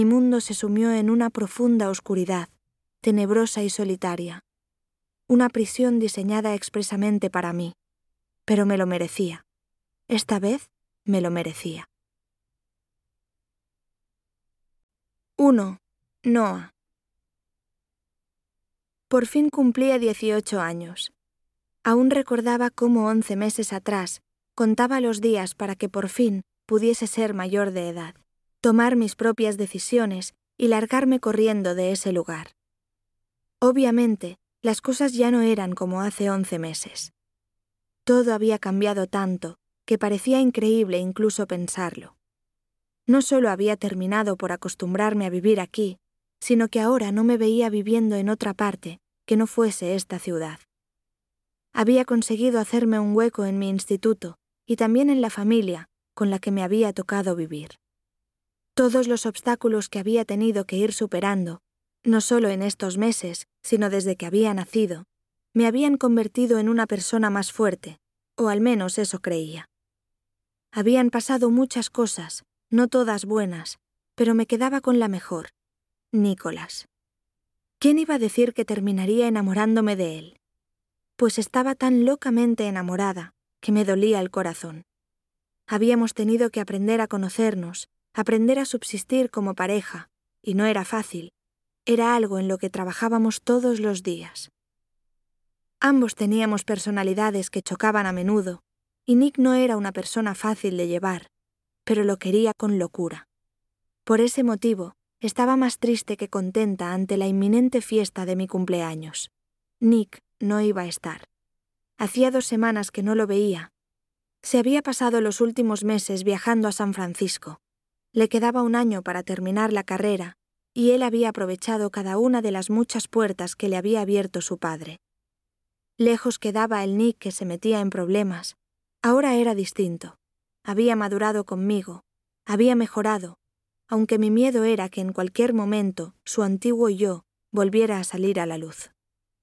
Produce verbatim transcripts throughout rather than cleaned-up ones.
Mi mundo se sumió en una profunda oscuridad, tenebrosa y solitaria. Una prisión diseñada expresamente para mí. Pero me lo merecía. Esta vez me lo merecía. uno. Noah. Por fin cumplía dieciocho años. Aún recordaba cómo once meses atrás contaba los días para que por fin pudiese ser mayor de edad, tomar mis propias decisiones y largarme corriendo de ese lugar. Obviamente, las cosas ya no eran como hace once meses. Todo había cambiado tanto que parecía increíble incluso pensarlo. No solo había terminado por acostumbrarme a vivir aquí, sino que ahora no me veía viviendo en otra parte que no fuese esta ciudad. Había conseguido hacerme un hueco en mi instituto y también en la familia con la que me había tocado vivir. Todos los obstáculos que había tenido que ir superando, no solo en estos meses, sino desde que había nacido, me habían convertido en una persona más fuerte, o al menos eso creía. Habían pasado muchas cosas, no todas buenas, pero me quedaba con la mejor, Nicholas. ¿Quién iba a decir que terminaría enamorándome de él? Pues estaba tan locamente enamorada que me dolía el corazón. Habíamos tenido que aprender a conocernos, aprender a subsistir como pareja, y no era fácil. Era algo en lo que trabajábamos todos los días. Ambos teníamos personalidades que chocaban a menudo, y Nick no era una persona fácil de llevar, pero lo quería con locura. Por ese motivo, estaba más triste que contenta ante la inminente fiesta de mi cumpleaños. Nick no iba a estar. Hacía dos semanas que no lo veía. Se había pasado los últimos meses viajando a San Francisco. Le quedaba un año para terminar la carrera, y él había aprovechado cada una de las muchas puertas que le había abierto su padre. Lejos quedaba el Nick que se metía en problemas. Ahora era distinto. Había madurado conmigo, había mejorado, aunque mi miedo era que en cualquier momento su antiguo yo volviera a salir a la luz.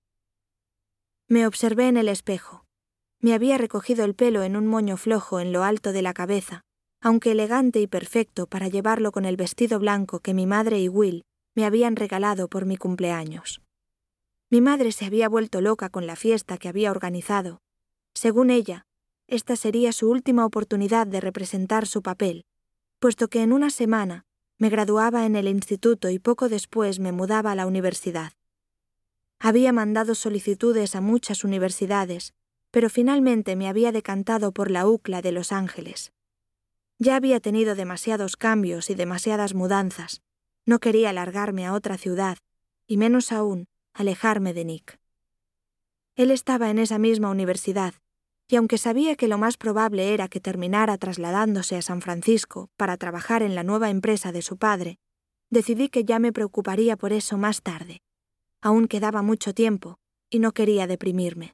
Me observé en el espejo. Me había recogido el pelo en un moño flojo en lo alto de la cabeza, aunque elegante y perfecto para llevarlo con el vestido blanco que mi madre y Will me habían regalado por mi cumpleaños. Mi madre se había vuelto loca con la fiesta que había organizado. Según ella, esta sería su última oportunidad de representar su papel, puesto que en una semana me graduaba en el instituto y poco después me mudaba a la universidad. Había mandado solicitudes a muchas universidades, pero finalmente me había decantado por la U C L A de Los Ángeles. Ya había tenido demasiados cambios y demasiadas mudanzas. No quería largarme a otra ciudad, y menos aún, alejarme de Nick. Él estaba en esa misma universidad, y aunque sabía que lo más probable era que terminara trasladándose a San Francisco para trabajar en la nueva empresa de su padre, decidí que ya me preocuparía por eso más tarde. Aún quedaba mucho tiempo, y no quería deprimirme.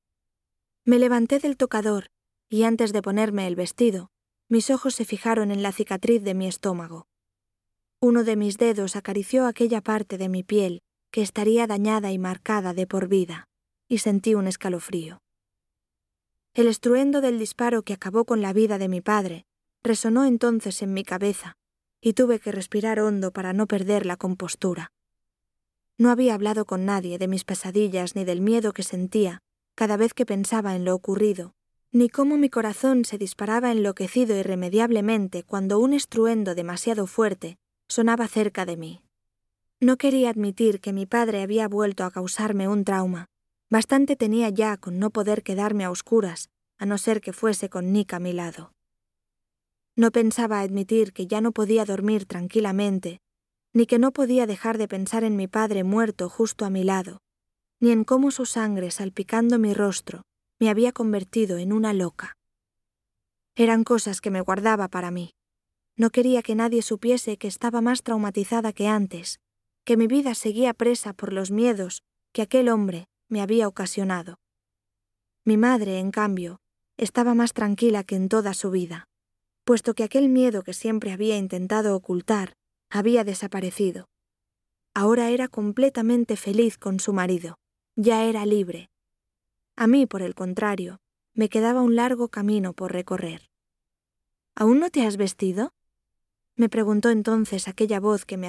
Me levanté del tocador, y antes de ponerme el vestido, mis ojos se fijaron en la cicatriz de mi estómago. Uno de mis dedos acarició aquella parte de mi piel que estaría dañada y marcada de por vida, y sentí un escalofrío. El estruendo del disparo que acabó con la vida de mi padre resonó entonces en mi cabeza, y tuve que respirar hondo para no perder la compostura. No había hablado con nadie de mis pesadillas ni del miedo que sentía cada vez que pensaba en lo ocurrido, ni cómo mi corazón se disparaba enloquecido irremediablemente cuando un estruendo demasiado fuerte sonaba cerca de mí. No quería admitir que mi padre había vuelto a causarme un trauma. Bastante tenía ya con no poder quedarme a oscuras, a no ser que fuese con Nick a mi lado. No pensaba admitir que ya no podía dormir tranquilamente, ni que no podía dejar de pensar en mi padre muerto justo a mi lado, ni en cómo su sangre salpicando mi rostro me había convertido en una loca. Eran cosas que me guardaba para mí. No quería que nadie supiese que estaba más traumatizada que antes, que mi vida seguía presa por los miedos que aquel hombre me había ocasionado. Mi madre, en cambio, estaba más tranquila que en toda su vida, puesto que aquel miedo que siempre había intentado ocultar había desaparecido. Ahora era completamente feliz con su marido, ya era libre. A mí, por el contrario, me quedaba un largo camino por recorrer. ¿Aún no te has vestido?, me preguntó entonces aquella voz que me